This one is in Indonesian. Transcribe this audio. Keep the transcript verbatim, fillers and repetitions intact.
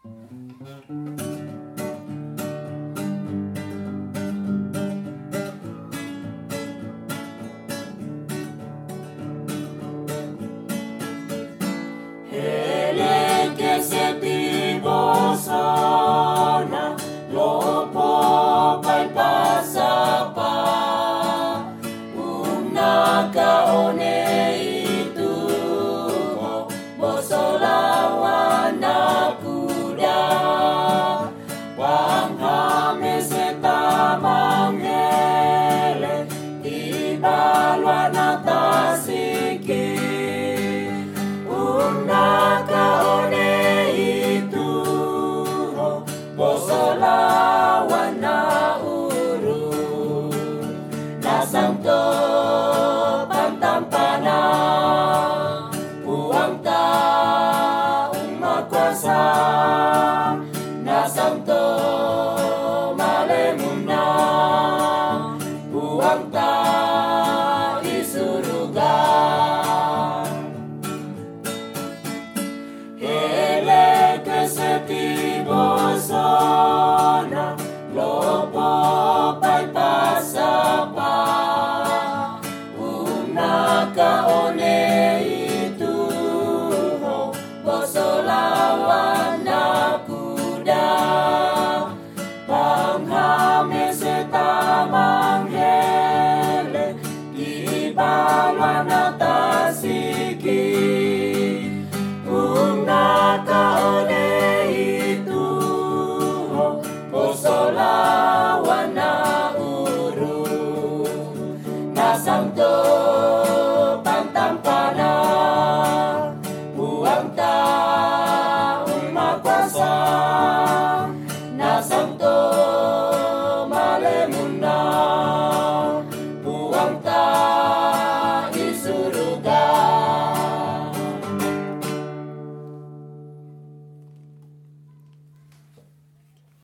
Hele que se tibo sona, lo po pasa pa, una kaone itu bosolawa na kuda, wanghame se tamang hele, ibalwa na tasiki. Nakaone itu bosolawan na uru nasang to pantampana uang taong magkwasa nasang to malemuna uang ta isuruga. Hele que se